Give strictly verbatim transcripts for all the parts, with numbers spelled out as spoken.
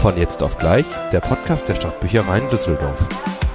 Von jetzt auf gleich, der Podcast der Stadtbüchereien Düsseldorf.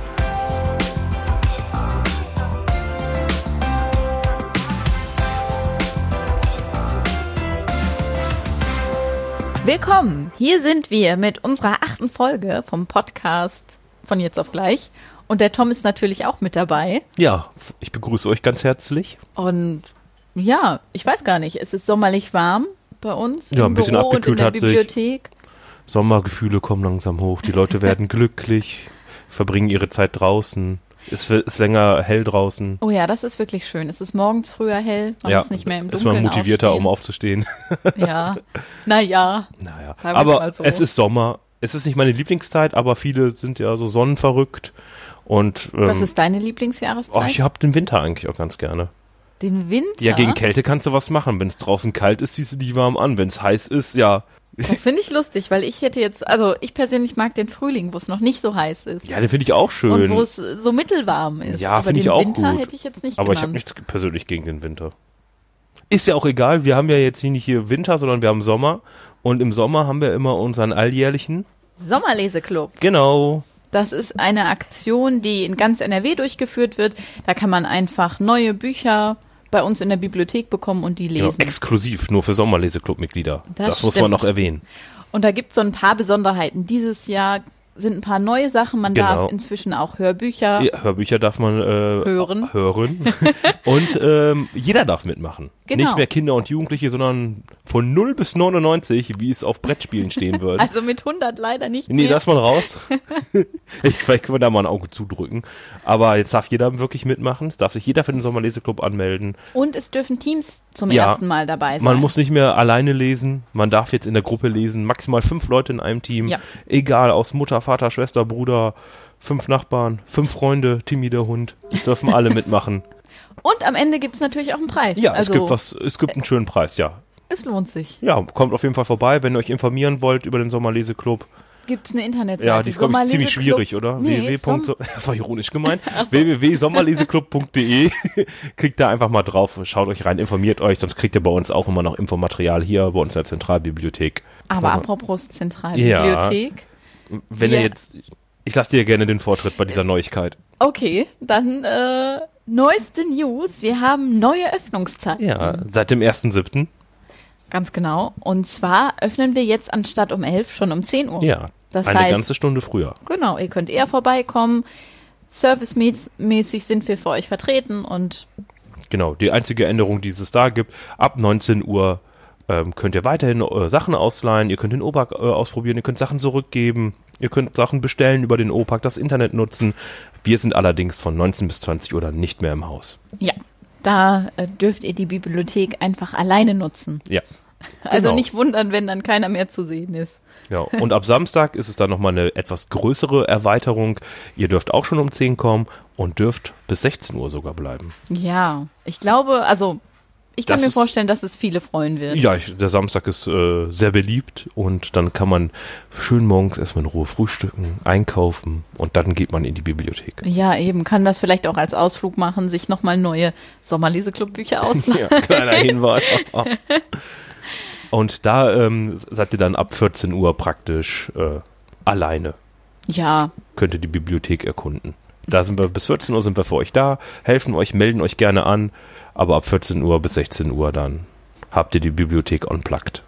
Willkommen, hier sind wir mit unserer achten Folge vom Podcast Von jetzt auf gleich. Und der Tom ist natürlich auch mit dabei. Ja, ich begrüße euch ganz herzlich. Und ja, ich weiß gar nicht, es ist sommerlich warm bei uns ja, im ein bisschen Büro abgekühlt und in der hat Bibliothek. Sich. Sommergefühle kommen langsam hoch, die Leute werden glücklich, verbringen ihre Zeit draußen. Es ist länger hell draußen. Oh ja, das ist wirklich schön. Es ist morgens früher hell, man ja, ist nicht mehr im Dunkeln ist man motivierter, aufstehen. um aufzustehen. Ja, naja. naja. Sagen Aber mal so. Es ist Sommer. Es ist nicht meine Lieblingszeit, aber viele sind ja so sonnenverrückt. Und, ähm, Was ist deine Lieblingsjahreszeit? Oh, ich habe den Winter eigentlich auch ganz gerne. Den Winter? Ja, gegen Kälte kannst du was machen. Wenn es draußen kalt ist, ziehst du die warm an. Wenn es heiß ist, ja. Das finde ich lustig, weil ich hätte jetzt, also ich persönlich mag den Frühling, wo es noch nicht so heiß ist. Ja, den finde ich auch schön. Und wo es so mittelwarm ist. Ja, finde ich auch gut. Aber den Winter hätte ich jetzt nicht Aber genannt. ich habe nichts persönlich gegen den Winter. Ist ja auch egal, wir haben ja jetzt nicht hier Winter, sondern wir haben Sommer. Und im Sommer haben wir immer unseren alljährlichen Sommerleseklub. Genau. Das ist eine Aktion, die in ganz N R W durchgeführt wird. Da kann man einfach neue Bücher bei uns in der Bibliothek bekommen und die lesen. Genau, exklusiv, nur für Sommerleseklub-Mitglieder. Das, das muss man noch erwähnen. Und da gibt es so ein paar Besonderheiten. Dieses Jahr sind ein paar neue Sachen. Man genau. darf inzwischen auch Hörbücher ja, Hörbücher darf man äh, hören. hören. Und ähm, jeder darf mitmachen. Genau. Nicht mehr Kinder und Jugendliche, sondern von null bis neunundneunzig, wie es auf Brettspielen stehen wird. Also mit hundert leider nicht Nee, mehr. lass mal raus. ich, vielleicht können wir da mal ein Auge zudrücken. Aber jetzt darf jeder wirklich mitmachen. Es darf sich jeder für den Sommerleseklub anmelden. Und es dürfen Teams zum ja, ersten Mal dabei sein. Man muss nicht mehr alleine lesen. Man darf jetzt in der Gruppe lesen. Maximal fünf Leute in einem Team. Ja. Egal, aus Mutter, Vater, Schwester, Bruder, fünf Nachbarn, fünf Freunde, Timmy der Hund. Das dürfen alle mitmachen. Und am Ende gibt es natürlich auch einen Preis. Ja, also, es gibt was, es gibt einen schönen Preis, ja. Es lohnt sich. Ja, kommt auf jeden Fall vorbei, wenn ihr euch informieren wollt über den Sommerleseklub. Gibt es eine Internetseite? Ja, die ist, glaube ich, ziemlich schwierig, oder? Nee, w w w. Som- Das war ironisch gemeint. so. w w w punkt sommerleseklub punkt d e. Klickt da einfach mal drauf, schaut euch rein, informiert euch, sonst kriegt ihr bei uns auch immer noch Infomaterial hier bei uns in der Zentralbibliothek. Aber Ja. apropos Zentralbibliothek. Ja. Wenn Wir- ihr jetzt, ich lasse dir gerne den Vortritt bei dieser Neuigkeit. Okay, dann äh, neueste News. Wir haben neue Öffnungszeiten. Ja, seit dem ersten siebten Ganz genau. Und zwar öffnen wir jetzt anstatt um elf schon um zehn Uhr. Ja, Das eine heißt, ganze Stunde früher. genau, ihr könnt eher vorbeikommen. Servicemäßig sind wir für euch vertreten und Genau, die einzige Änderung, die es da gibt, ab neunzehn Uhr ähm, könnt ihr weiterhin äh, Sachen ausleihen, ihr könnt den O-Pack äh, ausprobieren, ihr könnt Sachen zurückgeben, ihr könnt Sachen bestellen über den O-Pack, das Internet nutzen. Wir sind allerdings von neunzehn bis zwanzig Uhr dann nicht mehr im Haus. ja, da äh, dürft ihr die Bibliothek einfach alleine nutzen. Ja. Also Genau. nicht wundern, wenn dann keiner mehr zu sehen ist. Ja, und ab Samstag ist es dann nochmal eine etwas größere Erweiterung. Ihr dürft auch schon um zehn kommen und dürft bis sechzehn Uhr sogar bleiben. Ja, ich glaube, also ich kann Das mir ist- vorstellen, dass es viele freuen wird. Ja, ich, der Samstag ist äh, sehr beliebt und dann kann man schön morgens erstmal in Ruhe frühstücken, einkaufen und dann geht man in die Bibliothek. Ja, eben, kann das vielleicht auch als Ausflug machen, sich nochmal neue Sommerleseklub-Bücher ausleihen. Ja, kleiner Hinweis. Und da ähm, seid ihr dann ab vierzehn Uhr praktisch äh, alleine. Ja, Könnt ihr die Bibliothek erkunden. Da sind wir, bis vierzehn Uhr sind wir für euch da, helfen euch, melden euch gerne an, aber ab vierzehn Uhr bis sechzehn Uhr dann habt ihr die Bibliothek unplugged.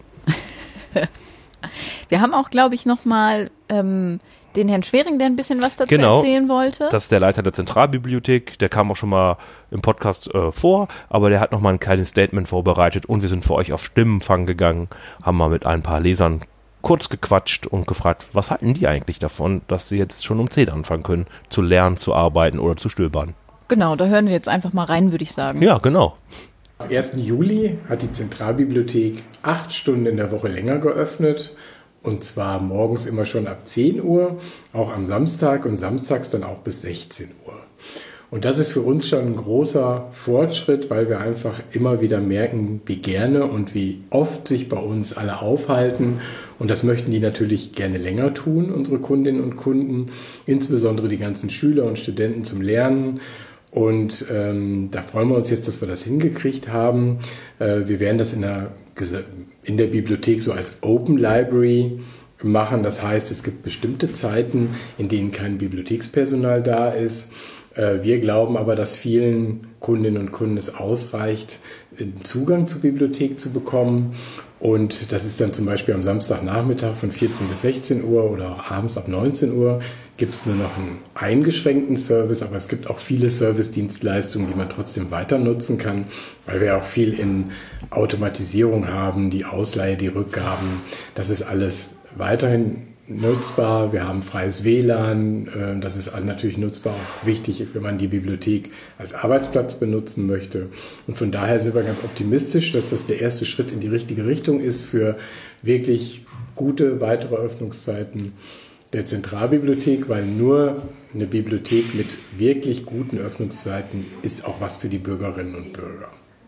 wir haben auch, glaube ich, nochmal ähm, den Herrn Schwering, der ein bisschen was dazu Genau. erzählen wollte. Das ist der Leiter der Zentralbibliothek, der kam auch schon mal im Podcast äh, vor, aber der hat nochmal ein kleines Statement vorbereitet und wir sind für euch auf Stimmenfang gegangen, haben mal mit ein paar Lesern kurz gequatscht und gefragt, was halten die eigentlich davon, dass sie jetzt schon um zehn anfangen können, zu lernen, zu arbeiten oder zu stöbern. Genau, da hören wir jetzt einfach mal rein, würde ich sagen. Ja, genau. Am ersten Juli hat die Zentralbibliothek acht Stunden in der Woche länger geöffnet. Und zwar morgens immer schon ab zehn Uhr, auch am Samstag und samstags dann auch bis sechzehn Uhr. Und das ist für uns schon ein großer Fortschritt, weil wir einfach immer wieder merken, wie gerne und wie oft sich bei uns alle aufhalten. Und das möchten die natürlich gerne länger tun, unsere Kundinnen und Kunden, insbesondere die ganzen Schüler und Studenten zum Lernen. Und ähm, da freuen wir uns jetzt, dass wir das hingekriegt haben. Äh, wir werden das in der, in der Bibliothek so als Open Library machen. Das heißt, es gibt bestimmte Zeiten, in denen kein Bibliothekspersonal da ist. Wir glauben aber, dass vielen Kundinnen und Kunden es ausreicht, Zugang zur Bibliothek zu bekommen. Und das ist dann zum Beispiel am Samstagnachmittag von vierzehn bis sechzehn Uhr oder auch abends ab neunzehn Uhr gibt es nur noch einen eingeschränkten Service, aber es gibt auch viele Servicedienstleistungen, die man trotzdem weiter nutzen kann, weil wir auch viel in Automatisierung haben, die Ausleihe, die Rückgaben, das ist alles weiterhin nutzbar. Wir haben freies W L A N, das ist natürlich nutzbar, auch wichtig, wenn man die Bibliothek als Arbeitsplatz benutzen möchte. Und von daher sind wir ganz optimistisch, dass das der erste Schritt in die richtige Richtung ist für wirklich gute weitere Öffnungszeiten der Zentralbibliothek, weil nur eine Bibliothek mit wirklich guten Öffnungszeiten ist auch was für die Bürgerinnen und Bürger.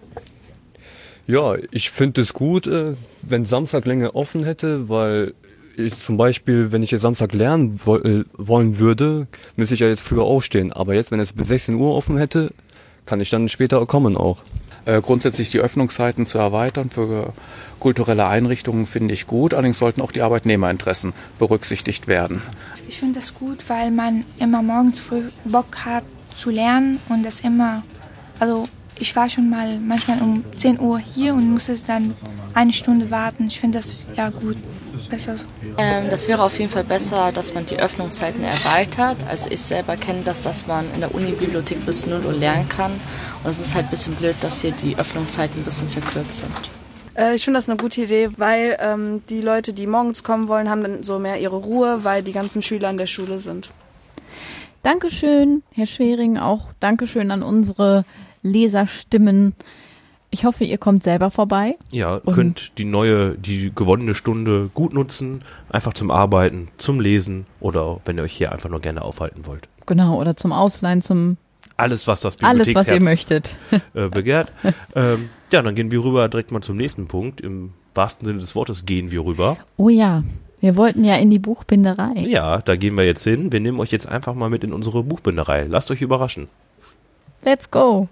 Ja, ich finde es gut, wenn Samstag länger offen hätte, weil ich zum Beispiel, wenn ich jetzt Samstag lernen wollen würde, müsste ich ja jetzt früher aufstehen. Aber jetzt, wenn es bis sechzehn Uhr offen hätte, kann ich dann später kommen auch. Äh, grundsätzlich die Öffnungszeiten zu erweitern für kulturelle Einrichtungen finde ich gut. Allerdings sollten auch die Arbeitnehmerinteressen berücksichtigt werden. Ich finde das gut, weil man immer morgens früh Bock hat zu lernen und das immer, also ich war schon mal manchmal um zehn Uhr hier und musste dann eine Stunde warten. Ich finde das ja gut, besser so. Ähm, das wäre auf jeden Fall besser, dass man die Öffnungszeiten erweitert. Also ich selber kenne das, dass man in der Unibibliothek bis null Uhr lernen kann. Und es ist halt ein bisschen blöd, dass hier die Öffnungszeiten ein bisschen verkürzt sind. Äh, ich finde das eine gute Idee, weil ähm, die Leute, die morgens kommen wollen, haben dann so mehr ihre Ruhe, weil die ganzen Schüler in der Schule sind. Dankeschön, Herr Schwering, auch Dankeschön an unsere Leserstimmen. Ich hoffe, ihr kommt selber vorbei. Ja, könnt die neue, die gewonnene Stunde gut nutzen, einfach zum Arbeiten, zum Lesen oder wenn ihr euch hier einfach nur gerne aufhalten wollt. Genau, oder zum Ausleihen, zum Alles, was das alles, was ihr Bibliotheksherz möchtet. äh, begehrt. ähm, ja, dann gehen wir rüber direkt mal zum nächsten Punkt. Im wahrsten Sinne des Wortes gehen wir rüber. Oh ja, wir wollten ja in die Buchbinderei. Ja, da gehen wir jetzt hin. Wir nehmen euch jetzt einfach mal mit in unsere Buchbinderei. Lasst euch überraschen. Let's go!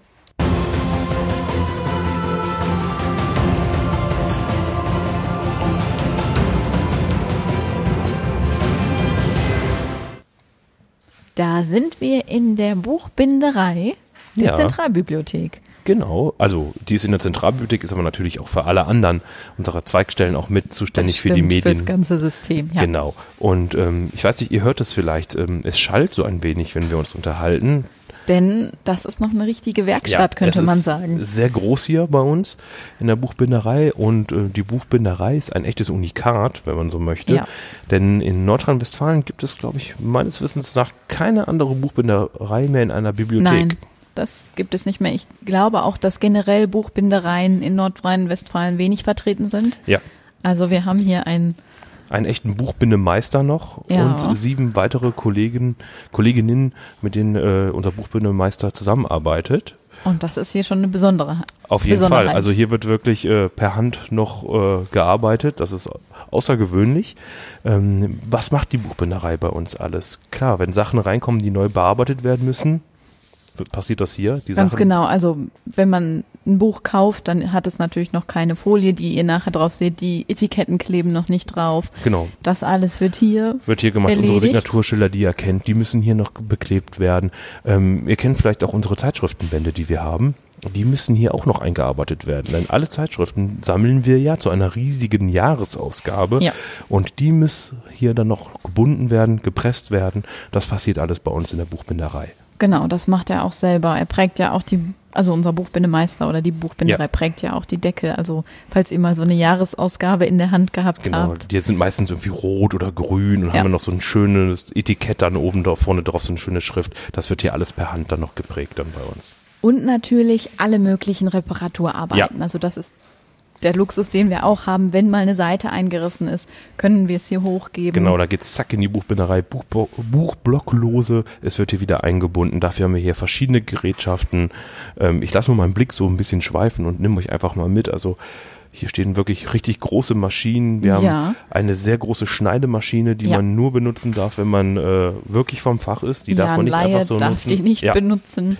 Da sind wir in der Buchbinderei der Ja. Zentralbibliothek. Genau, also die ist in der Zentralbibliothek, ist aber natürlich auch für alle anderen unserer Zweigstellen auch mit zuständig Das für die stimmt, Medien. Fürs ganze System, ja. Genau. Und ähm, ich weiß nicht, ihr hört es vielleicht, ähm, es schallt so ein wenig, wenn wir uns unterhalten. Denn das ist noch eine richtige Werkstatt, könnte es man ist sagen. Sehr groß hier bei uns in der Buchbinderei und äh, die Buchbinderei ist ein echtes Unikat, wenn man so möchte. Ja. Denn in Nordrhein-Westfalen gibt es, glaube ich, meines Wissens nach keine andere Buchbinderei mehr in einer Bibliothek. Nein, das gibt es nicht mehr. Ich glaube auch, dass generell Buchbindereien in Nordrhein-Westfalen wenig vertreten sind. Ja. Also wir haben hier ein Einen echten Buchbindemeister noch Ja. und sieben weitere Kollegen, Kolleginnen, mit denen äh, unser Buchbindemeister zusammenarbeitet. Und das ist hier schon eine besondere Auf jeden Besonderheit. Fall. Also hier wird wirklich äh, per Hand noch äh, gearbeitet. Das ist außergewöhnlich. Ähm, was macht die Buchbinderei bei uns alles? Klar, wenn Sachen reinkommen, die neu bearbeitet werden müssen, passiert das hier. Die Ganz Sachen, genau, also wenn man ein Buch kauft, dann hat es natürlich noch keine Folie, die ihr nachher drauf seht, die Etiketten kleben noch nicht drauf. Genau. Das alles wird hier Wird hier gemacht. erledigt. Unsere Signaturschilder, die ihr kennt, die müssen hier noch beklebt werden. Ähm, ihr kennt vielleicht auch unsere Zeitschriftenbände, die wir haben. Die müssen hier auch noch eingearbeitet werden. Denn alle Zeitschriften sammeln wir ja zu einer riesigen Jahresausgabe. Ja. Und die müssen hier dann noch gebunden werden, gepresst werden. Das passiert alles bei uns in der Buchbinderei. Genau, das macht er auch selber. Er prägt ja auch die, also unser Buchbindemeister oder die Buchbinderei Ja. prägt ja auch die Deckel. Also falls ihr mal so eine Jahresausgabe in der Hand gehabt Genau, habt. die sind meistens irgendwie rot oder grün und Ja. haben dann noch so ein schönes Etikett dann oben da vorne drauf, so eine schöne Schrift. Das wird hier alles per Hand dann noch geprägt dann bei uns. Und natürlich alle möglichen Reparaturarbeiten. Ja. Also das ist der Luxus, den wir auch haben. Wenn mal eine Seite eingerissen ist, können wir es hier hochgeben. Genau, da geht's zack in die Buchbinderei, Buchbo- Buchblocklose, es wird hier wieder eingebunden. Dafür haben wir hier verschiedene Gerätschaften. Ähm, ich lasse mal meinen Blick so ein bisschen schweifen und nehme euch einfach mal mit. Also hier stehen wirklich richtig große Maschinen. Wir Ja. haben eine sehr große Schneidemaschine, die Ja. man nur benutzen darf, wenn man äh, wirklich vom Fach ist. Die darf ja, man nicht ein Laie einfach so darf nutzen. die nicht Ja. benutzen.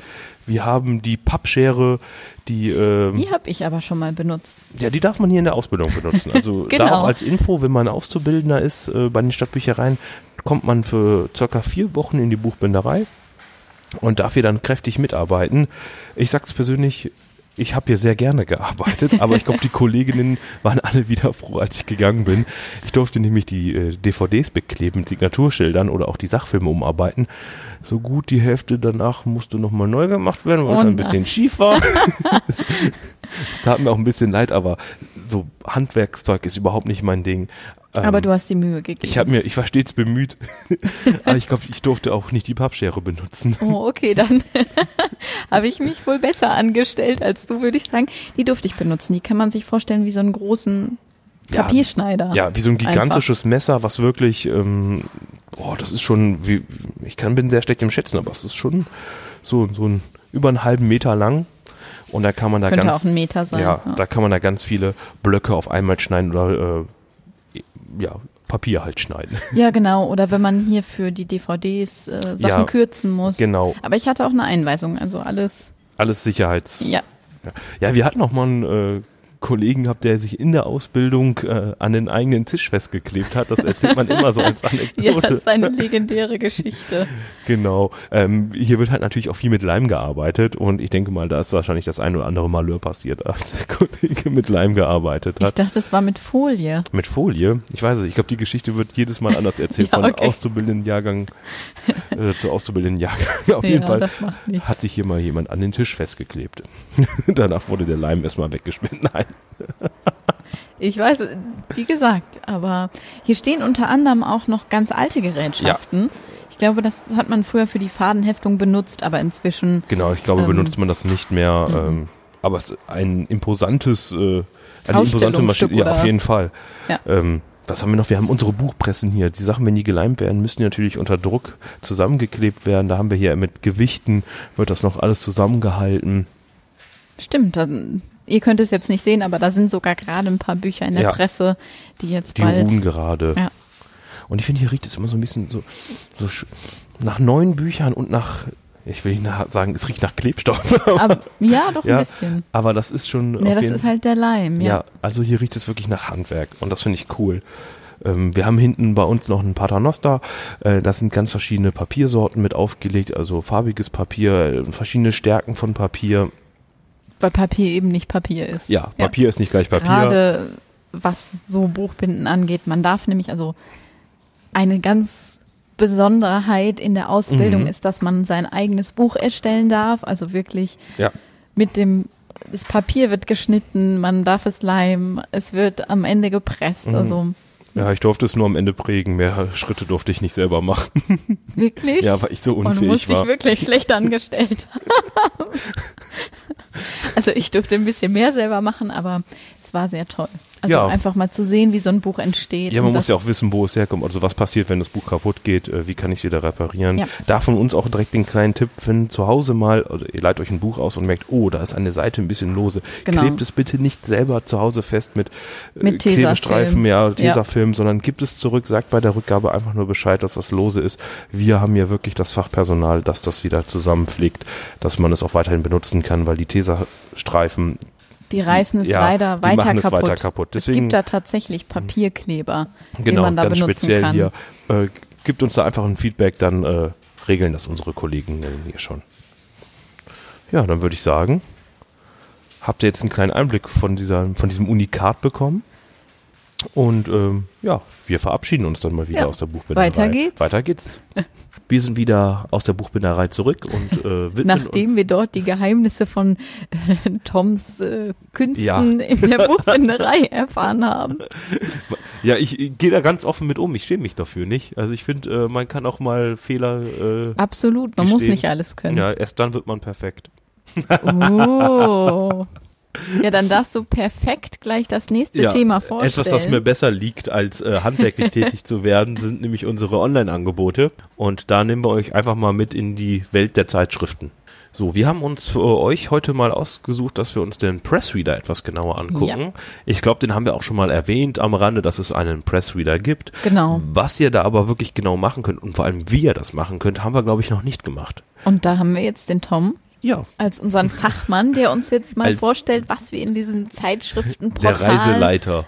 Wir haben die Pappschere, die... Ähm, die habe ich aber schon mal benutzt. Ja, die darf man hier in der Ausbildung benutzen. Also genau. Da auch als Info, wenn man Auszubildender ist äh, bei den Stadtbüchereien, kommt man für circa vier Wochen in die Buchbinderei und darf hier dann kräftig mitarbeiten. Ich sag's persönlich, ich habe hier sehr gerne gearbeitet, aber ich glaube, die Kolleginnen waren alle wieder froh, als ich gegangen bin. Ich durfte nämlich die äh, D V Ds bekleben mit Signaturschildern oder auch die Sachfilme umarbeiten. So gut die Hälfte danach musste nochmal neu gemacht werden, weil es ein bisschen schief war. Es tat mir auch ein bisschen leid, aber so Handwerkszeug ist überhaupt nicht mein Ding. Aber ähm, du hast die Mühe gegeben. Ich habe mir, ich war stets bemüht, aber ich glaube, ich durfte auch nicht die Pappschere benutzen. Oh, okay, dann habe ich mich wohl besser angestellt als du, würde ich sagen. Die durfte ich benutzen. Die kann man sich vorstellen wie so einen großen Papierschneider. Ja, ja, wie so ein gigantisches einfach. Messer, was wirklich, ähm, boah, das ist schon, wie, ich kann bin sehr schlecht im Schätzen, aber es ist schon so, so ein über einen halben Meter lang. Und da kann man da Könnte ganz, auch ein Meter sein. Ja, ja, da kann man da ganz viele Blöcke auf einmal schneiden oder äh, ja, Papier halt schneiden. Ja, genau. Oder wenn man hier für die D V Ds äh, Sachen ja, kürzen muss. Genau. Aber ich hatte auch eine Einweisung, also alles. Alles Sicherheits. Ja. Ja, ja wir hatten auch mal einen äh, Kollegen gehabt, der sich in der Ausbildung äh, an den eigenen Tisch festgeklebt hat. Das erzählt man immer so als Anekdote. Ja, das ist eine legendäre Geschichte. Genau. Ähm, hier wird halt natürlich auch viel mit Leim gearbeitet und ich denke mal, da ist wahrscheinlich das ein oder andere Malheur passiert, als der Kollege mit Leim gearbeitet hat. Ich dachte, es war mit Folie. Mit Folie? Ich weiß es. Ich glaube, die Geschichte wird jedes Mal anders erzählt ja, okay. Von auszubildenden Jahrgang äh, zu auszubildenden Jahrgang. Auf ja, jeden Fall hat sich hier mal jemand an den Tisch festgeklebt. Danach wurde der Leim erstmal weggeschmissen. Nein. Ich weiß, wie gesagt, aber hier stehen unter anderem auch noch ganz alte Gerätschaften. Ja. Ich glaube, das hat man früher für die Fadenheftung benutzt, aber inzwischen... Genau, ich glaube, ähm, benutzt man das nicht mehr. Mhm. Ähm, aber es ist ein imposantes, äh, eine imposante Maschine. Ja, auf jeden Fall. Ja. Ähm, was haben wir noch? Wir haben unsere Buchpressen hier. Die Sachen, wenn die geleimt werden, müssen die natürlich unter Druck zusammengeklebt werden. Da haben wir hier mit Gewichten, wird das noch alles zusammengehalten. Stimmt, dann... Ihr könnt es jetzt nicht sehen, aber da sind sogar gerade ein paar Bücher in der ja. Presse, die jetzt die bald... Die ruhen gerade. Ja. Und ich finde, hier riecht es immer so ein bisschen so, so nach neuen Büchern und nach, ich will nicht sagen, es riecht nach Klebstoff. Aber, ja, doch ein ja, bisschen. Aber das ist schon... Ja, das jeden, ist halt der Leim, ja. Ja, also hier riecht es wirklich nach Handwerk und das finde ich cool. Ähm, wir haben hinten bei uns noch ein Paternoster, äh, da sind ganz verschiedene Papiersorten mit aufgelegt, also farbiges Papier, verschiedene Stärken von Papier. Weil Papier eben nicht Papier ist. Ja, Papier ja. ist nicht gleich Papier. Gerade was so Buchbinden angeht. Man darf nämlich, also eine ganz Besonderheit in der Ausbildung mhm. ist, dass man sein eigenes Buch erstellen darf. Also wirklich ja. mit dem, das Papier wird geschnitten, man darf es leimen, es wird am Ende gepresst. Mhm. Also ja, ich durfte es nur am Ende prägen. Mehr Schritte durfte ich nicht selber machen. Wirklich? Ja, weil ich so unfähig war. Und du musst dich wirklich schlecht angestellt haben. Also ich durfte ein bisschen mehr selber machen, aber es war sehr toll. Also ja. einfach mal zu sehen, wie so ein Buch entsteht. Ja, man muss ja auch wissen, wo es herkommt. Also was passiert, wenn das Buch kaputt geht, wie kann ich es wieder reparieren. Ja. Da von uns auch direkt den kleinen Tipp, wenn zu Hause mal, also ihr leiht euch ein Buch aus und merkt, oh, da ist eine Seite ein bisschen lose. Genau. Klebt es bitte nicht selber zu Hause fest mit, mit äh, Klebestreifen, ja, Tesafilm, ja. sondern gibt es zurück, sagt bei der Rückgabe einfach nur Bescheid, dass das lose ist. Wir haben ja wirklich das Fachpersonal, das das wieder zusammenpflegt, dass man es auch weiterhin benutzen kann, weil die Tesastreifen Die reißen es ja, leider weiter kaputt. weiter kaputt. Deswegen, es gibt da tatsächlich Papierkleber, genau, den man da ganz benutzen speziell kann. Hier. Äh, gibt uns da einfach ein Feedback, dann äh, regeln das unsere Kollegen hier schon. Ja, dann würde ich sagen, habt ihr jetzt einen kleinen Einblick von, dieser, von diesem Unikat bekommen? Und ähm, ja, wir verabschieden uns dann mal wieder ja, aus der Buchbinderei. Weiter geht's. Weiter geht's. Wir sind wieder aus der Buchbinderei zurück und äh, widmen Nachdem uns wir dort die Geheimnisse von äh, Toms äh, Künsten ja. in der Buchbinderei erfahren haben. Ja, ich, ich gehe da ganz offen mit um. Ich schäme mich dafür nicht. Also ich finde, äh, man kann auch mal Fehler äh, Absolut, man gestehen. muss nicht alles können. Ja, erst dann wird man perfekt. Oh. Ja, dann darfst du perfekt gleich das nächste ja, Thema vorstellen. Etwas, was mir besser liegt, als äh, handwerklich tätig zu werden, sind nämlich unsere Online-Angebote. Und da nehmen wir euch einfach mal mit in die Welt der Zeitschriften. So, wir haben uns für euch heute mal ausgesucht, dass wir uns den Pressreader etwas genauer angucken. Ja. Ich glaube, den haben wir auch schon mal erwähnt am Rande, dass es einen Pressreader gibt. Genau. Was ihr da aber wirklich genau machen könnt und vor allem wie ihr das machen könnt, haben wir, glaube ich, noch nicht gemacht. Und da haben wir jetzt den Tom. Ja. Als unseren Fachmann, der uns jetzt mal Als vorstellt, was wir in diesen Zeitschriften, Der Reiseleiter.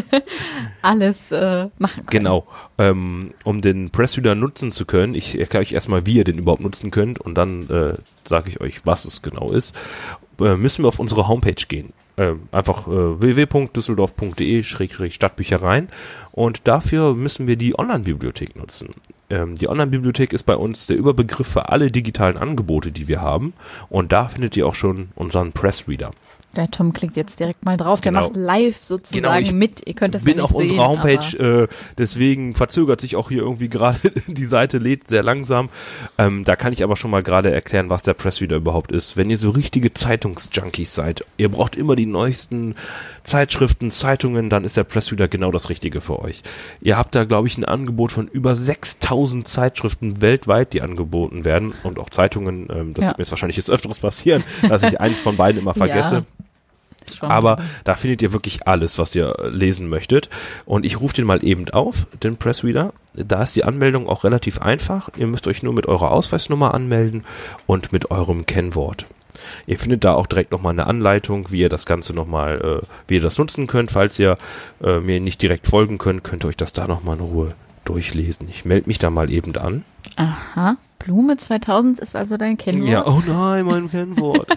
alles äh, machen können. Genau. Ähm, um den Pressreader nutzen zu können, ich erkläre euch erstmal, wie ihr den überhaupt nutzen könnt und dann äh, sage ich euch, was es genau ist, äh, müssen wir auf unsere Homepage gehen. Äh, einfach äh, w w w punkt düsseldorf punkt d e Schrägstrich Stadtbüchereien und dafür müssen wir die Online-Bibliothek nutzen. Ähm, die Online-Bibliothek ist bei uns der Überbegriff für alle digitalen Angebote, die wir haben und da findet ihr auch schon unseren Pressreader. Der Tom klickt jetzt direkt mal drauf, der Genau. macht live sozusagen Genau, ich mit. Ihr könnt das bin ja nicht auf sehen, unserer Homepage, aber äh, deswegen verzögert sich auch hier irgendwie gerade, die Seite lädt sehr langsam. Ähm, da kann ich aber schon mal gerade erklären, was der Pressreader überhaupt ist. Wenn ihr so richtige Zeitungsjunkies seid, ihr braucht immer die neuesten Zeitschriften, Zeitungen, dann ist der Pressreader genau das Richtige für euch. Ihr habt da, glaube ich, ein Angebot von über sechstausend Zeitschriften weltweit, die angeboten werden und auch Zeitungen. Ähm, das Ja. wird mir jetzt wahrscheinlich des Öfteren passieren, dass ich eins von beiden immer vergesse. Ja. Schon. Aber da findet ihr wirklich alles, was ihr lesen möchtet. Und ich rufe den mal eben auf, den Pressreader. Da ist die Anmeldung auch relativ einfach. Ihr müsst euch nur mit eurer Ausweisnummer anmelden und mit eurem Kennwort. Ihr findet da auch direkt nochmal eine Anleitung, wie ihr das Ganze nochmal, äh, wie ihr das nutzen könnt. Falls ihr äh, mir nicht direkt folgen könnt, könnt ihr euch das da nochmal in Ruhe durchlesen. Ich melde mich da mal eben an. Aha, Blume zweitausend ist also dein Kennwort? Ja, oh nein, mein Kennwort.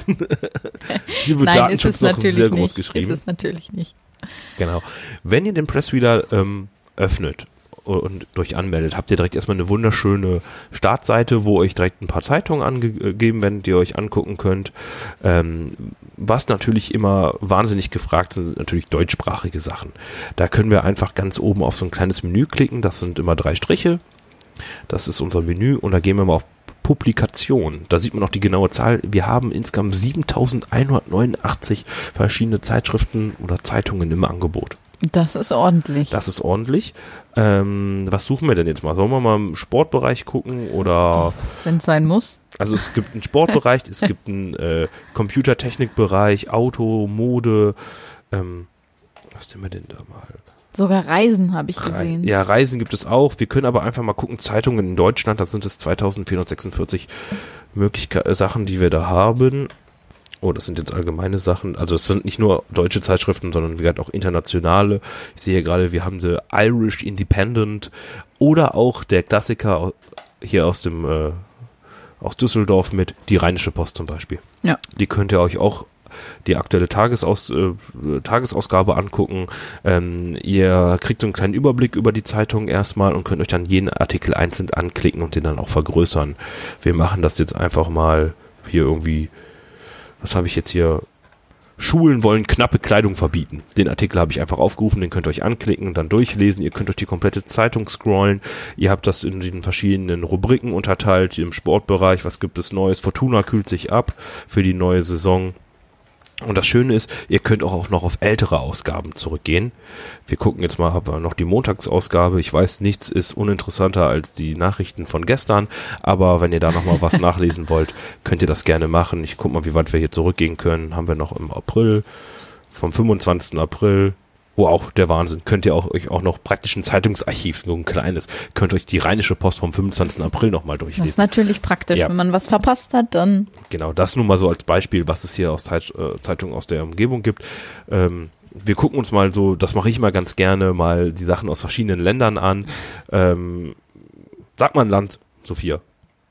Hier wird Nein, Datenschutz ist es noch natürlich sehr groß nicht. geschrieben. Ist es natürlich nicht. Genau. Wenn ihr den Pressreader ähm, öffnet und durch anmeldet, habt ihr direkt erstmal eine wunderschöne Startseite, wo euch direkt ein paar Zeitungen angegeben werden, die ihr euch angucken könnt. Ähm, was natürlich immer wahnsinnig gefragt sind, sind natürlich deutschsprachige Sachen. Da können wir einfach ganz oben auf so ein kleines Menü klicken. Das sind immer drei Striche. Das ist unser Menü und da gehen wir mal auf Publikation. Da sieht man auch die genaue Zahl. Wir haben insgesamt siebentausendeinhundertneunundachtzig verschiedene Zeitschriften oder Zeitungen im Angebot. Das ist ordentlich. Das ist ordentlich. Ähm, was suchen wir denn jetzt mal? Sollen wir mal im Sportbereich gucken oder? Wenn es sein muss. Also es gibt einen Sportbereich, es gibt einen äh, Computertechnikbereich, Auto, Mode. Ähm, was nehmen wir denn da mal? Sogar Reisen habe ich gesehen. Ja, Reisen gibt es auch. Wir können aber einfach mal gucken, Zeitungen in Deutschland, da sind es zweitausendvierhundertsechsundvierzig Möglichkeiten, Sachen, die wir da haben. Oh, das sind jetzt allgemeine Sachen. Also es sind nicht nur deutsche Zeitschriften, sondern wie gesagt auch internationale. Ich sehe hier gerade, wir haben The Irish Independent oder auch der Klassiker hier aus dem äh, aus Düsseldorf mit die Rheinische Post zum Beispiel. Ja. Die könnt ihr euch auch die aktuelle Tagesaus, äh, Tagesausgabe angucken. Ähm, ihr kriegt so einen kleinen Überblick über die Zeitung erstmal und könnt euch dann jeden Artikel einzeln anklicken und den dann auch vergrößern. Wir machen das jetzt einfach mal hier irgendwie, was habe ich jetzt hier? Schulen wollen knappe Kleidung verbieten. Den Artikel habe ich einfach aufgerufen, den könnt ihr euch anklicken und dann durchlesen. Ihr könnt euch die komplette Zeitung scrollen. Ihr habt das in den verschiedenen Rubriken unterteilt. Im Sportbereich, was gibt es Neues? Fortuna kühlt sich ab für die neue Saison. Und das Schöne ist, ihr könnt auch noch auf ältere Ausgaben zurückgehen. Wir gucken jetzt mal, haben wir noch die Montagsausgabe. Ich weiß, nichts ist uninteressanter als die Nachrichten von gestern. Aber wenn ihr da nochmal was nachlesen wollt, könnt ihr das gerne machen. Ich guck mal, wie weit wir hier zurückgehen können. Haben wir noch im April, vom fünfundzwanzigsten April. Oh, auch der Wahnsinn. Könnt ihr auch, euch auch noch praktisch ein Zeitungsarchiv, so ein kleines, könnt euch die Rheinische Post vom fünfundzwanzigsten April nochmal durchlesen. Das ist natürlich praktisch. Ja. Wenn man was verpasst hat, dann... Genau, das nur mal so als Beispiel, was es hier aus Zeit, äh, Zeitungen aus der Umgebung gibt. Ähm, wir gucken uns mal so, das mache ich mal ganz gerne, mal die Sachen aus verschiedenen Ländern an. Ähm, sag mal ein Land, Sophia.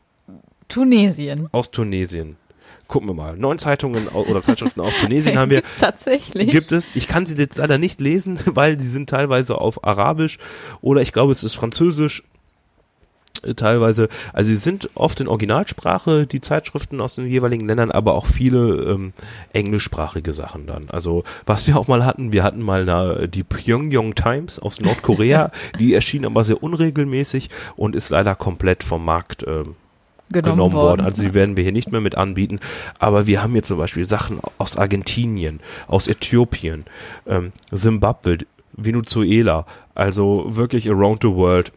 Tunesien. Aus Tunesien. Gucken wir mal. Neun Zeitungen au- oder Zeitschriften aus Tunesien haben wir. Gibt's tatsächlich. Gibt es. Ich kann sie jetzt leider nicht lesen, weil die sind teilweise auf Arabisch oder ich glaube, es ist Französisch. äh, Teilweise, also sie sind oft in Originalsprache, die Zeitschriften aus den jeweiligen Ländern, aber auch viele ähm, englischsprachige Sachen dann. Also was wir auch mal hatten, wir hatten mal eine, die Pyongyang Times aus Nordkorea, die erschien aber sehr unregelmäßig und ist leider komplett vom Markt ähm, genommen, genommen worden. worden. Also die werden wir hier nicht mehr mit anbieten. Aber wir haben hier zum Beispiel Sachen aus Argentinien, aus Äthiopien, ähm, Simbabwe, Venezuela, also wirklich around the world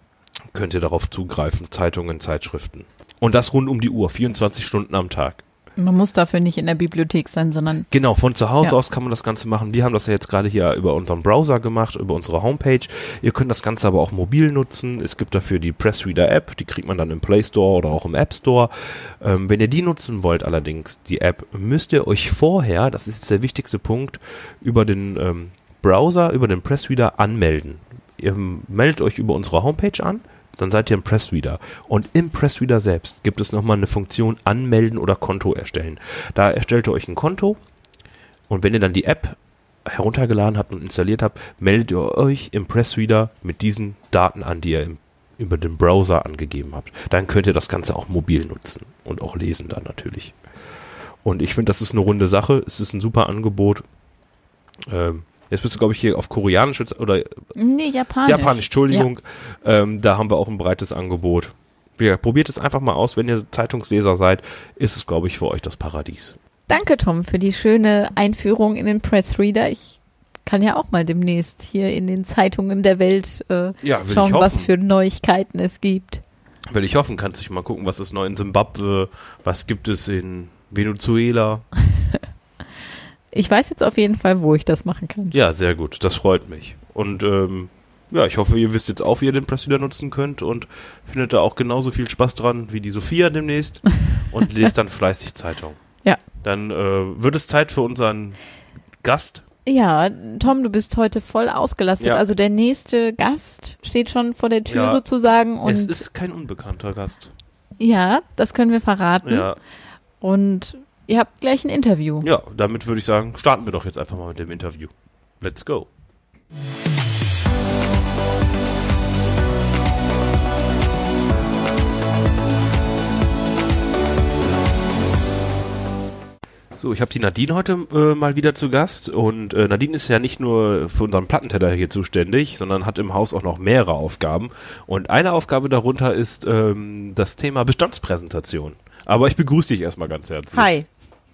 könnt ihr darauf zugreifen, Zeitungen, Zeitschriften. Und das rund um die Uhr, vierundzwanzig Stunden am Tag. Man muss dafür nicht in der Bibliothek sein, sondern... Genau, von zu Hause Ja. aus kann man das Ganze machen. Wir haben das ja jetzt gerade hier über unseren Browser gemacht, über unsere Homepage. Ihr könnt das Ganze aber auch mobil nutzen. Es gibt dafür die Pressreader-App, die kriegt man dann im Play Store oder auch im App Store. Ähm, wenn ihr die nutzen wollt allerdings, die App, müsst ihr euch vorher, das ist jetzt der wichtigste Punkt, über den ähm, Browser, über den Pressreader anmelden. Ihr meldet euch über unsere Homepage an, dann seid ihr im Pressreader. Und im Pressreader selbst gibt es nochmal eine Funktion Anmelden oder Konto erstellen. Da erstellt ihr euch ein Konto und wenn ihr dann die App heruntergeladen habt und installiert habt, meldet ihr euch im Pressreader mit diesen Daten an, die ihr im, über den Browser angegeben habt. Dann könnt ihr das Ganze auch mobil nutzen und auch lesen dann natürlich. Und ich finde, das ist eine runde Sache. Es ist ein super Angebot. Ähm, Jetzt bist du, glaube ich, hier auf Koreanisch jetzt, oder Nee, Japanisch. Japanisch, Entschuldigung. Ähm, da haben wir auch ein breites Angebot. Ja, probiert es einfach mal aus, wenn ihr Zeitungsleser seid, ist es, glaube ich, für euch das Paradies. Danke, Tom, für die schöne Einführung in den Pressreader. Ich kann ja auch mal demnächst hier in den Zeitungen der Welt äh, Ja, will schauen, ich was hoffen. für Neuigkeiten es gibt. Will ich hoffen, kannst du mal gucken, was ist neu in Simbabwe, was gibt es in Venezuela. Ich weiß jetzt auf jeden Fall, wo ich das machen kann. Ja, sehr gut, das freut mich. Und ähm, ja, ich hoffe, ihr wisst jetzt auch, wie ihr den Pressreader nutzen könnt und findet da auch genauso viel Spaß dran wie die Sophia demnächst und lest dann fleißig Zeitung. Ja. Dann äh, wird es Zeit für unseren Gast. Ja, Tom, du bist heute voll ausgelastet. Ja. Also der nächste Gast steht schon vor der Tür Ja. sozusagen. Und Es ist kein unbekannter Gast. ja, das können wir verraten. Ja, Und ihr habt gleich ein Interview. ja, damit würde ich sagen, starten wir doch jetzt einfach mal mit dem Interview. Let's go. So, ich habe die Nadine heute äh, mal wieder zu Gast und äh, Nadine ist ja nicht nur für unseren Plattenteller hier zuständig, sondern hat im Haus auch noch mehrere Aufgaben und eine Aufgabe darunter ist ähm, das Thema Bestandspräsentation. Aber ich begrüße dich erstmal ganz herzlich. Hi.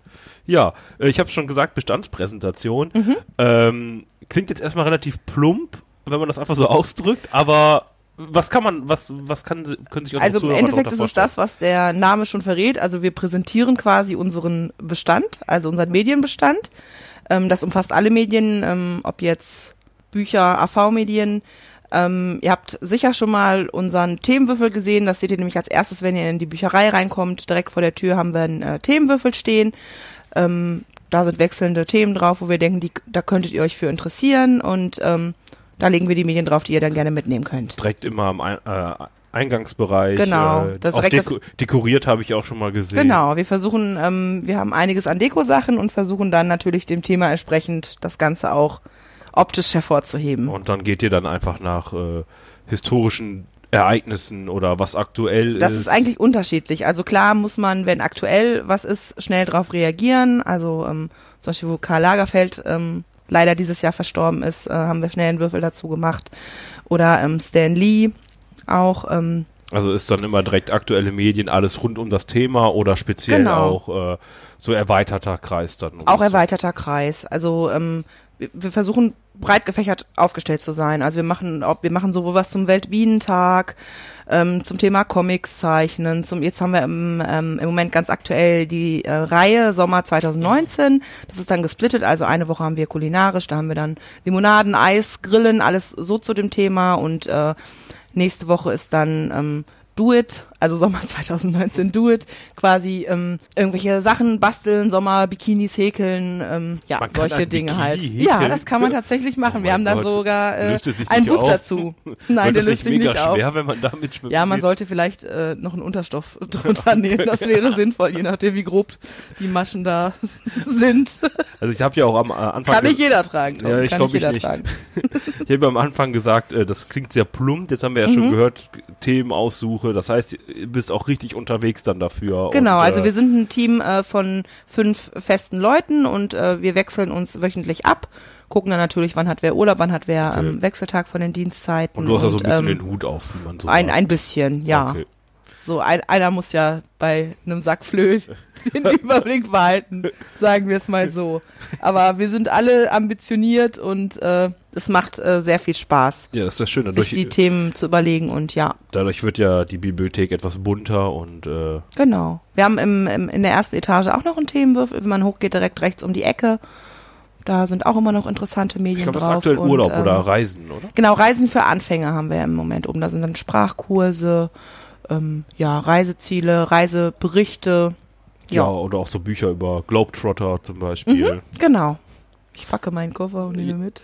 Ja, äh, ich habe schon gesagt, Bestandspräsentation. Mhm. Ähm, klingt jetzt erstmal relativ plump, wenn man das einfach so ausdrückt, aber was kann man, was, was kann, können sich unsere Also im Zuhörer Endeffekt darunter ist es das, was der Name schon verrät. Also wir präsentieren quasi unseren Bestand, also unseren Medienbestand. Ähm, das umfasst alle Medien, ähm, ob jetzt Bücher, A V-Medien. Ähm, ihr habt sicher schon mal unseren Themenwürfel gesehen. Das seht ihr nämlich als erstes, wenn ihr in die Bücherei reinkommt. Direkt vor der Tür haben wir einen äh, Themenwürfel stehen. Ähm, da sind wechselnde Themen drauf, wo wir denken, die, da könntet ihr euch für interessieren. Und ähm, da legen wir die Medien drauf, die ihr dann gerne mitnehmen könnt. Direkt immer am Ein- äh, Eingangsbereich. Genau, Äh, das auch direkt deko dekoriert habe ich auch schon mal gesehen. Genau, wir versuchen, ähm, wir haben einiges an Deko-Sachen und versuchen dann natürlich dem Thema entsprechend das Ganze auch optisch hervorzuheben. Und dann geht ihr dann einfach nach äh, historischen Ereignissen oder was aktuell Das ist. ist eigentlich unterschiedlich. Also klar muss man, wenn aktuell was ist, schnell drauf reagieren. Also ähm, zum Beispiel, wo Karl Lagerfeld ähm, leider dieses Jahr verstorben ist, äh, haben wir schnell einen Würfel dazu gemacht. Oder ähm, Stan Lee auch. Ähm, Also ist dann immer direkt aktuelle Medien, alles rund um das Thema oder speziell Genau. auch äh, so erweiterter Kreis dann. um Auch das- erweiterter Kreis. Also ähm, wir, wir versuchen breit gefächert aufgestellt zu sein. Also wir machen, ob wir machen sowohl was zum Weltbienentag, ähm, zum Thema Comics zeichnen. Zum jetzt haben wir im, ähm, im Moment ganz aktuell die äh, Reihe Sommer zwanzig neunzehn. Das ist dann gesplittet. Also eine Woche haben wir kulinarisch, da haben wir dann Limonaden, Eis, Grillen, alles so zu dem Thema. Und äh, nächste Woche ist dann ähm, Do It, also Sommer zwanzig neunzehn Do It, quasi ähm, irgendwelche Sachen basteln, Sommer, Bikinis häkeln, ähm, ja, Man kann solche ein Dinge Bikini halt. häkeln? Ja, das kann man tatsächlich machen. Oh Wir haben mein da Gott. sogar äh, Löst es sich ein nicht Buch auf? dazu. Nein, Wird der das löst sich mega nicht auf. schwer, wenn man damit schwimmt? Ja, man sollte vielleicht äh, noch einen Unterstoff drunter nehmen. Das wäre sinnvoll, je nachdem, wie grob die Maschen da sind. Also ich habe ja auch am äh, Anfang... Kann nicht ge- jeder tragen. Tom. Ja, ich Kann glaube nicht ich jeder nicht. tragen. Ich habe am Anfang gesagt, äh, das klingt sehr plump. Jetzt haben wir ja schon Mhm. gehört, Themenaussuche. Das heißt, du bist auch richtig unterwegs dann dafür. Genau, und, also äh, wir sind ein Team äh, von fünf festen Leuten und äh, wir wechseln uns wöchentlich ab, gucken dann natürlich, wann hat wer Urlaub, wann hat wer ähm, Wechseltag von den Dienstzeiten. Und du hast ja so ein bisschen ähm, den Hut auf, wie man so ein, sagt. ein bisschen, ja. Okay. So, ein, einer muss ja bei einem Sack Flöte den Überblick behalten, sagen wir es mal so. Aber wir sind alle ambitioniert und äh, es macht äh, sehr viel Spaß, Ja, das ist das Schöne. sich die Themen zu überlegen und ja. Dadurch wird ja die Bibliothek etwas bunter und äh, Genau. Wir haben im, im, in der ersten Etage auch noch einen Themenwürfel, wenn man hochgeht, direkt rechts um die Ecke. Da sind auch immer noch interessante Medien ich glaube, drauf. das ist aktuell und, Urlaub ähm, oder Reisen, oder? Genau, Reisen für Anfänger haben wir im Moment oben. Da sind dann Sprachkurse, ähm, ja, Reiseziele, Reiseberichte. Ja. Ja, oder auch so Bücher über Globetrotter zum Beispiel. Mhm, genau. Ich packe meinen Koffer und nehme mit.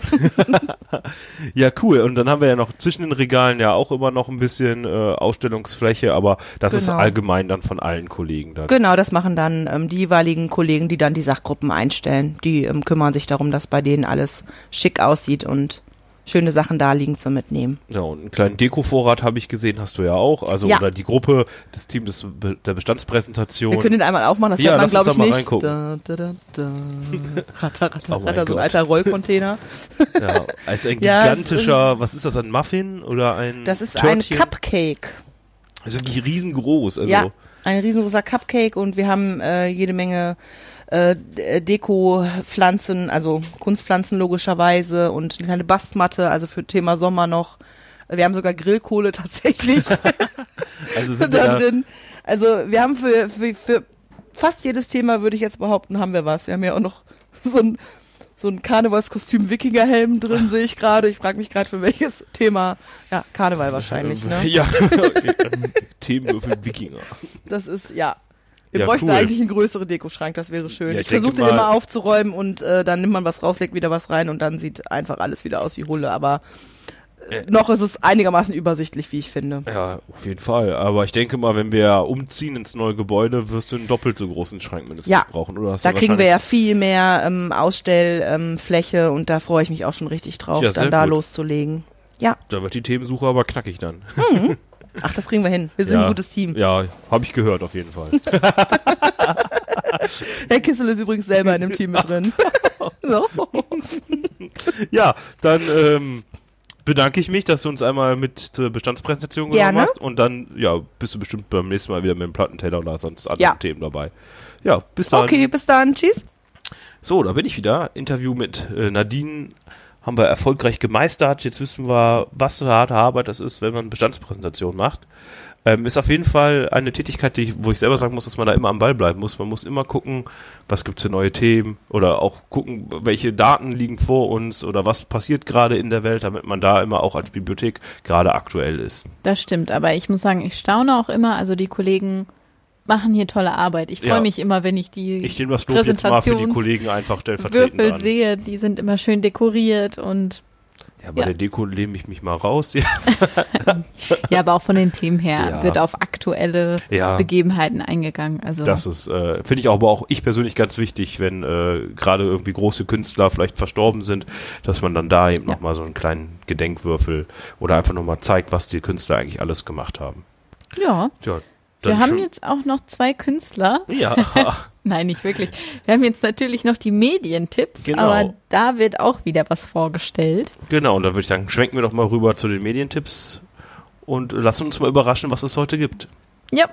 Ja, cool. Und dann haben wir ja noch zwischen den Regalen ja auch immer noch ein bisschen äh, Ausstellungsfläche, aber das ist Genau. allgemein dann von allen Kollegen dann. Genau, das machen dann ähm, die jeweiligen Kollegen, die dann die Sachgruppen einstellen. Die ähm, kümmern sich darum, dass bei denen alles schick aussieht und schöne Sachen da liegen zum Mitnehmen. Ja, und einen kleinen Dekovorrat habe ich gesehen, hast du ja auch. Also Ja. oder die Gruppe, das Team des, Be- der Bestandspräsentation. Wir können den einmal aufmachen, das Ja, hört man, lass uns glaube ich, da mal nicht. reingucken. Da, da, da, da. Ratter, ratter, Oh mein ratter, so ein Gott. alter Rollcontainer. Ja, als ein Ja, es gigantischer, was ist das, ein Muffin oder ein Das ist Törtchen? ein Cupcake. Also wirklich riesengroß. Also Ja, ein riesengroßer Cupcake und wir haben äh, jede Menge äh, D- Deko-Pflanzen, also Kunstpflanzen logischerweise und eine kleine Bastmatte, also für Thema Sommer noch. Wir haben sogar Grillkohle tatsächlich also sind wir da da, drin. Also wir haben für, für, für fast jedes Thema, würde ich jetzt behaupten, haben wir was. Wir haben ja auch noch so ein, so ein Karnevalskostüm Wikingerhelm drin, sehe ich gerade. Ich frage mich gerade, für welches Thema. Ja, Karneval wahrscheinlich, ne? Ja, okay. Themenwürfel Wikinger. Das ist, ja. Wir Ja, bräuchten cool. eigentlich einen größeren Dekoschrank, das wäre schön. Ja, ich ich denke versuche den mal- immer aufzuräumen und äh, dann nimmt man was raus, legt wieder was rein und dann sieht einfach alles wieder aus wie Hulle. Aber äh, noch ist es einigermaßen übersichtlich, wie ich finde. Ja, auf jeden Fall. Aber ich denke mal, wenn wir umziehen ins neue Gebäude, wirst du einen doppelt so großen Schrank mindestens Ja, brauchen. Oder hast Da du kriegen wir wahrscheinlich- ja viel mehr ähm, Ausstellfläche ähm, Fläche und da freue ich mich auch schon richtig drauf, Ja, sehr dann da gut. loszulegen. Ja, Da wird die Themensuche aber knackig dann. ach, das kriegen wir hin. Wir sind Ja. ein gutes Team. Ja, habe ich gehört auf jeden Fall. Herr Kissel ist übrigens selber in dem Team mit drin. so. Ja, dann ähm, bedanke ich mich, dass du uns einmal mit zur Bestandspräsentation Gerne. genommen hast. Und dann, ja, bist du bestimmt beim nächsten Mal wieder mit dem Plattenteller oder sonst anderen Ja. Themen dabei. Ja, bis dann. Okay, bis dann. Tschüss. So, da bin ich wieder. Interview mit äh, Nadine haben wir erfolgreich gemeistert. Jetzt wissen wir, was eine harte Arbeit das ist, wenn man Bestandspräsentation macht. Ähm, ist auf jeden Fall eine Tätigkeit, die ich, wo ich selber sagen muss, dass man da immer am Ball bleiben muss. Man muss immer gucken, was gibt's für neue Themen oder auch gucken, welche Daten liegen vor uns oder was passiert gerade in der Welt, damit man da immer auch als Bibliothek gerade aktuell ist. Das stimmt, aber ich muss sagen, ich staune auch immer, also die Kollegen machen hier tolle Arbeit. Ich freue Ja. mich immer, wenn ich die Ich nehme das Lob jetzt mal für die Präsentations- Kollegen einfach stellvertretend Würfel an. sehe, die sind immer schön dekoriert und Ja, bei Ja. der Deko lehne ich mich mal raus. Ja. ja, aber auch von den Themen her Ja. wird auf aktuelle Ja. Begebenheiten eingegangen. Also Das ist, äh, finde ich auch, aber auch ich persönlich ganz wichtig, wenn äh, gerade irgendwie große Künstler vielleicht verstorben sind, dass man dann da eben Ja. nochmal so einen kleinen Gedenkwürfel oder einfach nochmal zeigt, was die Künstler eigentlich alles gemacht haben. ja, Ja, wir dann haben schon- jetzt auch noch zwei Künstler. Ja, Nein, nicht wirklich. Wir haben jetzt natürlich noch die Medientipps, Genau. aber da wird auch wieder was vorgestellt. genau. Und dann würde ich sagen, schwenken wir doch mal rüber zu den Medientipps und lassen uns mal überraschen, was es heute gibt. Ja.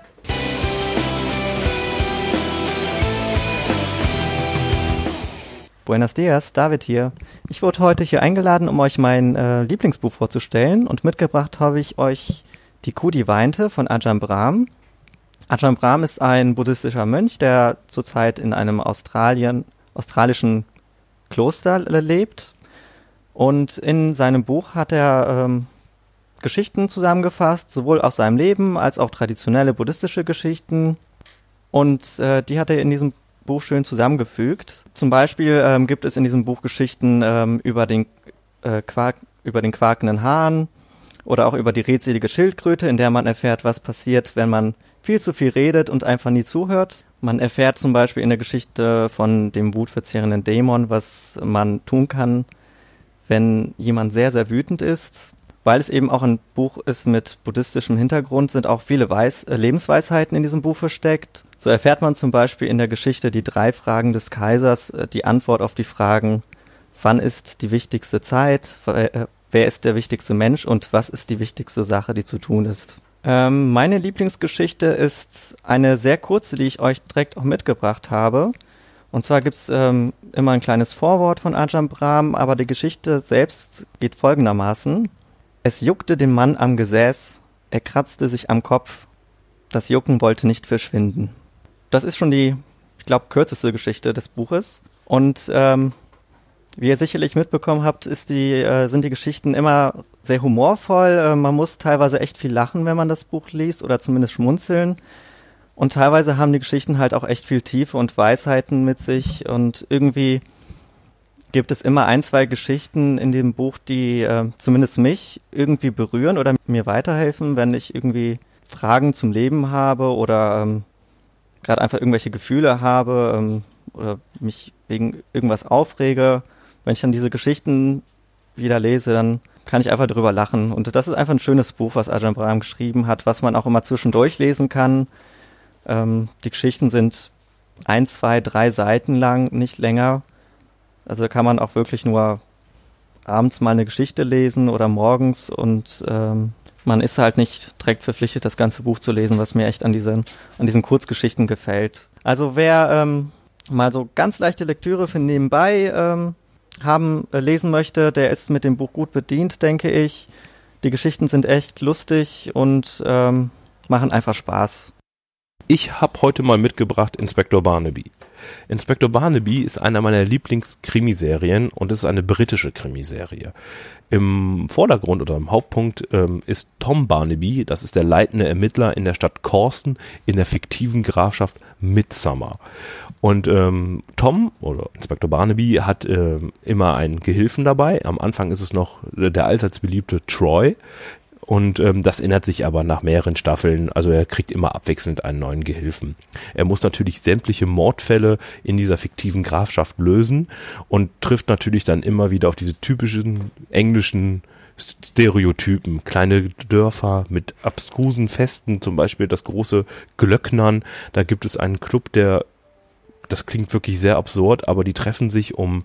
Buenos dias, David hier. Ich wurde heute hier eingeladen, um euch mein äh, Lieblingsbuch vorzustellen und mitgebracht habe ich euch Die Kuh, die weinte von Ajahn Brahm. Ajahn Brahm ist ein buddhistischer Mönch, der zurzeit in einem Australien, australischen Kloster lebt. Und in seinem Buch hat er ähm, Geschichten zusammengefasst, sowohl aus seinem Leben als auch traditionelle buddhistische Geschichten. Und äh, die hat er in diesem Buch schön zusammengefügt. Zum Beispiel ähm, gibt es in diesem Buch Geschichten ähm, über den äh, Quark, über den quakenden Hahn oder auch über die redselige Schildkröte, in der man erfährt, was passiert, wenn man viel zu viel redet und einfach nie zuhört. Man erfährt zum Beispiel in der Geschichte von dem wutverzehrenden Dämon, was man tun kann, wenn jemand sehr, sehr wütend ist. Weil es eben auch ein Buch ist mit buddhistischem Hintergrund, sind auch viele Weis- äh, Lebensweisheiten in diesem Buch versteckt. So erfährt man zum Beispiel in der Geschichte die drei Fragen des Kaisers, äh, die Antwort auf die Fragen, wann ist die wichtigste Zeit, äh, wer ist der wichtigste Mensch und was ist die wichtigste Sache, die zu tun ist. Ähm, meine Lieblingsgeschichte ist eine sehr kurze, die ich euch direkt auch mitgebracht habe. Und zwar gibt's ähm, immer ein kleines Vorwort von Ajahn Brahm, aber die Geschichte selbst geht folgendermaßen. Es juckte den Mann am Gesäß, er kratzte sich am Kopf, das Jucken wollte nicht verschwinden. Das ist schon die, ich glaube, kürzeste Geschichte des Buches. Und ähm, wie ihr sicherlich mitbekommen habt, ist die, äh, sind die Geschichten immer sehr humorvoll. Äh, man muss teilweise echt viel lachen, wenn man das Buch liest, oder zumindest schmunzeln. Und teilweise haben die Geschichten halt auch echt viel Tiefe und Weisheiten mit sich. Und irgendwie gibt es immer ein, zwei Geschichten in dem Buch, die äh, zumindest mich irgendwie berühren oder mir weiterhelfen, wenn ich irgendwie Fragen zum Leben habe oder ähm, gerade einfach irgendwelche Gefühle habe ähm, oder mich wegen irgendwas aufrege. Wenn ich dann diese Geschichten wieder lese, dann kann ich einfach drüber lachen. Und das ist einfach ein schönes Buch, was Ajahn Brahm geschrieben hat, was man auch immer zwischendurch lesen kann. Ähm, die Geschichten sind ein, zwei, drei Seiten lang, nicht länger. Also da kann man auch wirklich nur abends mal eine Geschichte lesen oder morgens und ähm, man ist halt nicht direkt verpflichtet, das ganze Buch zu lesen, was mir echt an diesen, an diesen Kurzgeschichten gefällt. Also wer ähm, mal so ganz leichte Lektüre für nebenbei ähm, haben, äh, lesen möchte, der ist mit dem Buch gut bedient, denke ich. Die Geschichten sind echt lustig und ähm, machen einfach Spaß. Ich habe heute mal mitgebracht Inspektor Barnaby. Inspektor Barnaby ist einer meiner Lieblings-Krimiserien und es ist eine britische Krimiserie. Im Vordergrund oder im Hauptpunkt ähm, ist Tom Barnaby, das ist der leitende Ermittler in der Stadt Corston in der fiktiven Grafschaft Midsummer. Und ähm, Tom, oder Inspektor Barnaby, hat ähm, immer einen Gehilfen dabei. Am Anfang ist es noch der allseits beliebte Troy. Und ähm, das ändert sich aber nach mehreren Staffeln. Also er kriegt immer abwechselnd einen neuen Gehilfen. Er muss natürlich sämtliche Mordfälle in dieser fiktiven Grafschaft lösen und trifft natürlich dann immer wieder auf diese typischen englischen Stereotypen. Kleine Dörfer mit abstrusen Festen, zum Beispiel das große Glöcknern. Da gibt es einen Club, der, das klingt wirklich sehr absurd, aber die treffen sich, um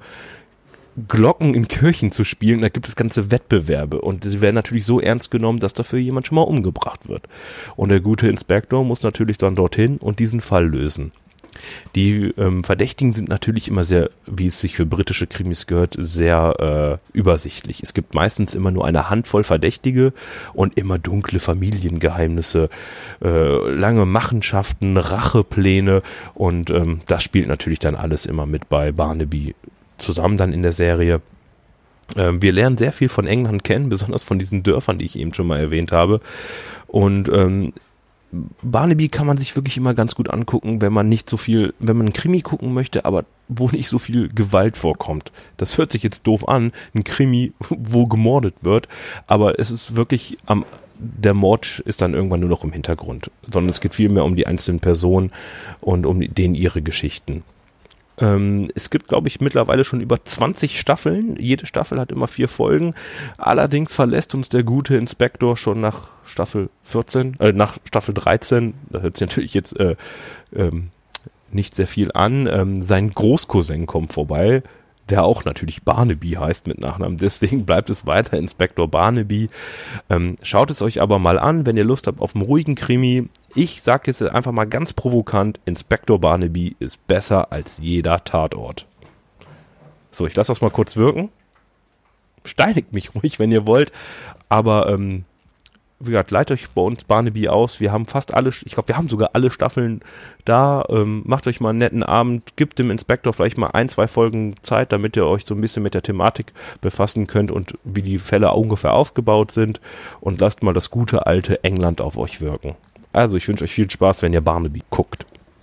Glocken in Kirchen zu spielen. Da gibt es ganze Wettbewerbe und sie werden natürlich so ernst genommen, dass dafür jemand schon mal umgebracht wird. Und der gute Inspektor muss natürlich dann dorthin und diesen Fall lösen. Die ähm, Verdächtigen sind natürlich immer sehr, wie es sich für britische Krimis gehört, sehr äh, übersichtlich. Es gibt meistens immer nur eine Handvoll Verdächtige und immer dunkle Familiengeheimnisse, äh, lange Machenschaften, Rachepläne und ähm, das spielt natürlich dann alles immer mit bei Barnaby zusammen dann in der Serie. Ähm, wir lernen sehr viel von England kennen, besonders von diesen Dörfern, die ich eben schon mal erwähnt habe. Und ähm, Barnaby kann man sich wirklich immer ganz gut angucken, wenn man nicht so viel, wenn man einen Krimi gucken möchte, aber wo nicht so viel Gewalt vorkommt. Das hört sich jetzt doof an, ein Krimi, wo gemordet wird, aber es ist wirklich am der Mord ist dann irgendwann nur noch im Hintergrund, sondern es geht vielmehr um die einzelnen Personen und um denen ihre Geschichten. Ähm, es gibt, glaube ich, mittlerweile schon über zwanzig Staffeln. Jede Staffel hat immer vier Folgen. Allerdings verlässt uns der gute Inspektor schon nach Staffel vierzehn, äh, nach Staffel dreizehn. Da hört sich natürlich jetzt äh, ähm, nicht sehr viel an. Ähm, sein Großcousin kommt vorbei, der auch natürlich Barnaby heißt mit Nachnamen. Deswegen bleibt es weiter Inspektor Barnaby. Ähm, schaut es euch aber mal an, wenn ihr Lust habt auf einen ruhigen Krimi. Ich sage jetzt einfach mal ganz provokant, Inspektor Barnaby ist besser als jeder Tatort. So, ich lasse das mal kurz wirken. Steinigt mich ruhig, wenn ihr wollt. Aber, ähm, wie gesagt, leitet euch bei uns Barnaby aus. Wir haben fast alle, ich glaube, wir haben sogar alle Staffeln da. Ähm, macht euch mal einen netten Abend. Gebt dem Inspektor vielleicht mal ein, zwei Folgen Zeit, damit ihr euch so ein bisschen mit der Thematik befassen könnt und wie die Fälle ungefähr aufgebaut sind. Und lasst mal das gute alte England auf euch wirken. Also, ich wünsche euch viel Spaß, wenn ihr Barnaby guckt.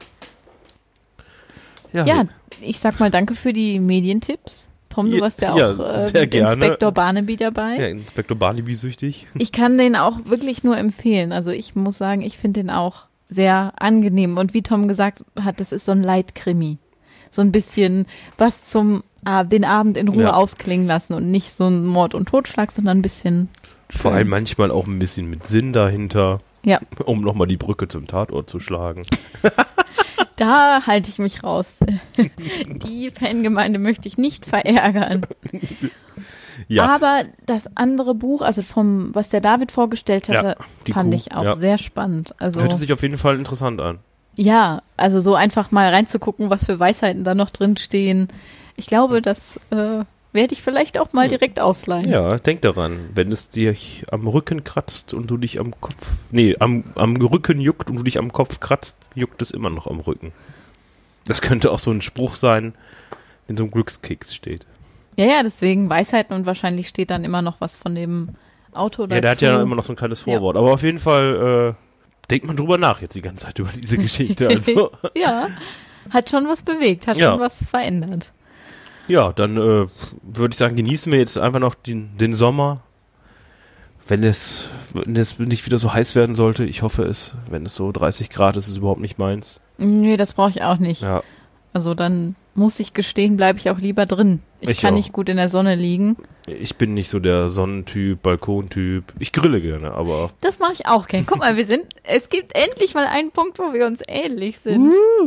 Ja, ja, ich sag mal danke für die Medientipps. Tom, du warst ja, ja auch äh, mit gerne. Inspektor Barnaby dabei. Ja, Inspektor Barnaby süchtig. Ich kann den auch wirklich nur empfehlen. Also ich muss sagen, ich finde den auch sehr angenehm. Und wie Tom gesagt hat, das ist so ein Light-Krimi. So ein bisschen was zum äh, den Abend in Ruhe ja. ausklingen lassen und nicht so ein Mord und Totschlag, sondern ein bisschen schön. Vor allem manchmal auch ein bisschen mit Sinn dahinter. Ja. Um nochmal die Brücke zum Tatort zu schlagen. Da halte ich mich raus. Die Fangemeinde möchte ich nicht verärgern. Ja. Aber das andere Buch, also vom, was der David vorgestellt hatte, Ja, die fand Kuh, ich auch ja. sehr spannend. Also Hört sich auf jeden Fall interessant an. ja, also so einfach mal reinzugucken, was für Weisheiten da noch drin stehen. Ich glaube, das äh, werde ich vielleicht auch mal direkt ausleihen. Ja, denk daran, wenn es dich am Rücken kratzt und du dich am Kopf, nee, am, am Rücken juckt und du dich am Kopf kratzt, juckt es immer noch am Rücken. Das könnte auch so ein Spruch sein, in so einem Glückskeks steht. Ja, ja, deswegen Weisheiten und wahrscheinlich steht dann immer noch was von dem Auto dazu. Ja, der hat ja immer noch so ein kleines Vorwort. Ja. Aber auf jeden Fall äh, denkt man drüber nach jetzt die ganze Zeit über diese Geschichte. Also. Ja, hat schon was bewegt, hat ja. schon was verändert. Ja, dann äh, würde ich sagen, genießen wir jetzt einfach noch den, den Sommer. Wenn es, wenn es nicht wieder so heiß werden sollte, ich hoffe es, wenn es so dreißig Grad ist, ist es überhaupt nicht meins. Nee, das brauche ich auch nicht. Ja. Also dann muss ich gestehen, bleibe ich auch lieber drin. Ich, ich kann auch. nicht gut in der Sonne liegen. Ich bin nicht so der Sonnentyp, Balkontyp. Ich grille gerne, aber... Das mache ich auch gerne. Guck mal, wir sind, es gibt endlich mal einen Punkt, wo wir uns ähnlich sind. Uh.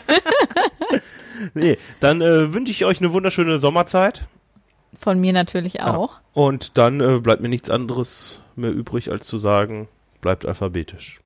Nee, dann äh, wünsche ich euch eine wunderschöne Sommerzeit. Von mir natürlich auch. Ja. Und dann äh, bleibt mir nichts anderes mehr übrig, als zu sagen, bleibt alphabetisch.